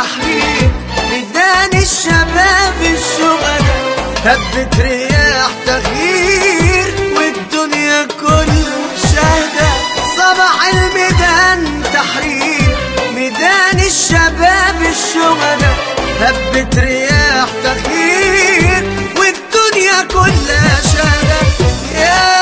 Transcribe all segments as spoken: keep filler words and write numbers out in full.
تحرير، ميدان الشباب الشهداء، هبت رياح تغيير والدنيا كلها شاهدة. صباح الميدان تحرير، ميدان الشباب الشهداء، هبت رياح تغيير والدنيا كلها شاهدة. يا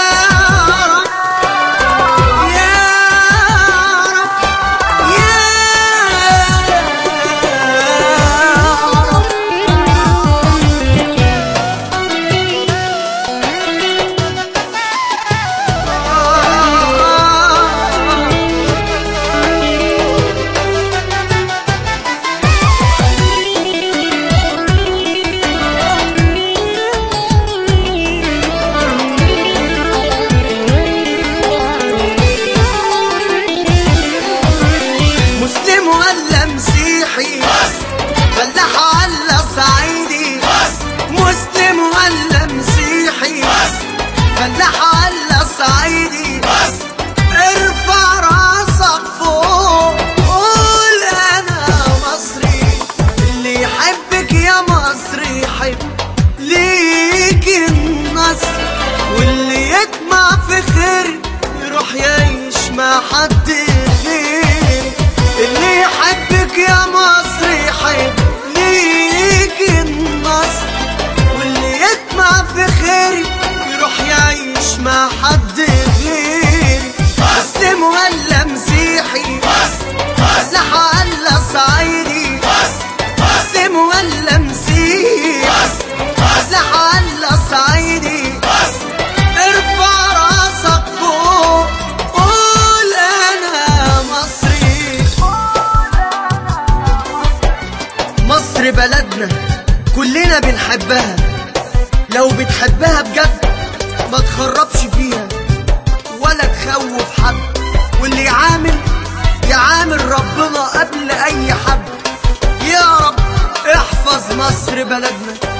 ولا مسيحي، فلاح ولا صعيدي، مسلم ولا مسيحي، فلاح ولا صعيدي، ارفع راسك فوق قول انا مصري. اللي يحبك يا مصر يحب ليك النصر، واللي يطمع في خير يروح يعيش مع حد غير. اللي يحبك يا مصر يحب ليك النصر، واللي يطمع في خير يروح يعيش مع حد غير. مسلم ولا مسيحي، فلاح ولا صعيدي، مسلم ولا مسيحي، فلاح ولا صعيدي، ارفع راسك فوق قول انا مصري. مصر بلدنا كلنا بنحبها، لو بتحبها بجد ما تخربش فيها ولا تخوف حد، واللي يعامل يعامل ربنا قبل اي حد. يا رب احفظ مصر بلدنا.